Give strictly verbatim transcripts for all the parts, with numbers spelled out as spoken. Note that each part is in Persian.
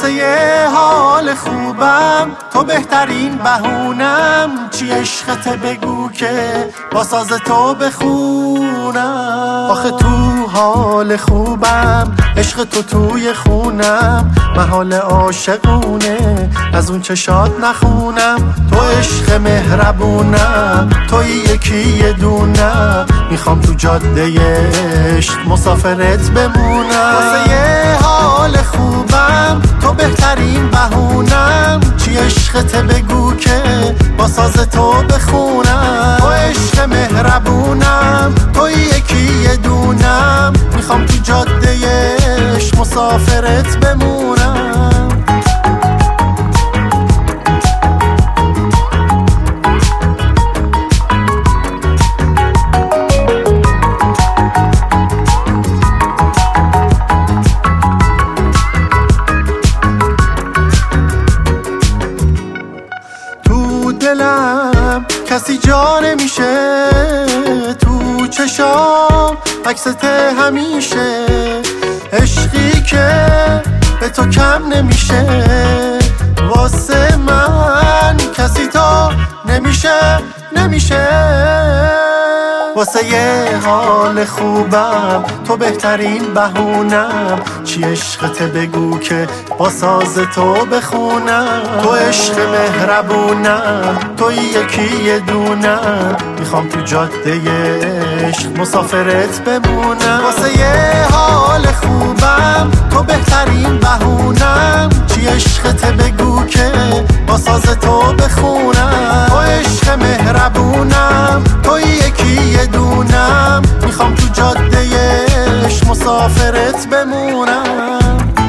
واسه یه حال خوبم تو بهترین بهونم، چی عشقت بگو که با ساز تو بخونم. آخه تو حال خوبم، عشق تو توی خونم، محال عاشقونه از اون چشات نخونم. تو عشق مهربونم، توی یکی یه دونم، میخوام تو جاده عشق مسافرت بمونم. واسه یه حال خوبم تو بهترین بهونم، چی عشقت بگو که با ساز تو بخونم. تو عشق مهربونم، توی یکی یه دونم، میخوام تو جاده عشق مسافرت بمونم. دلم کسی جا نمیشه، تو چشام عکست همیشه، عشقی که به تو کم نمیشه. واسه من کسی تو نمیشه نمیشه. واسه یه حال خوبم تو بهترین بهونم، چی عشقت بگو که با ساز تو بخونم. تو عشق مهربونم، توی یکی یه دونم، میخوام تو جاده عشق مسافرت بمونم. واسه یه حال خوبم تو بهترین بهونم، چی عشقت بگو که با ساز تو بخونم. تو عشق مهربونم، توی یکی یه دونم، میخوام تو جاده عشق مسافرت بمونم.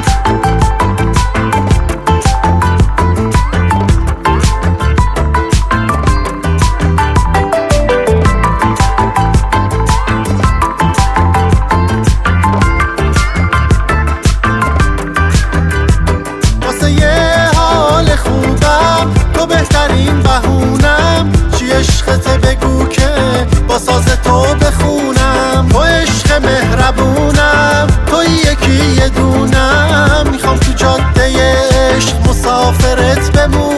واسه یه حال خوبم تو بهترین بهونم، چی عشقت بگو که با ساز تو بخونم. تو عشق مهربونم، توی یکی یه دونم، میخوام تو جاده عشق مسافرت بمونم.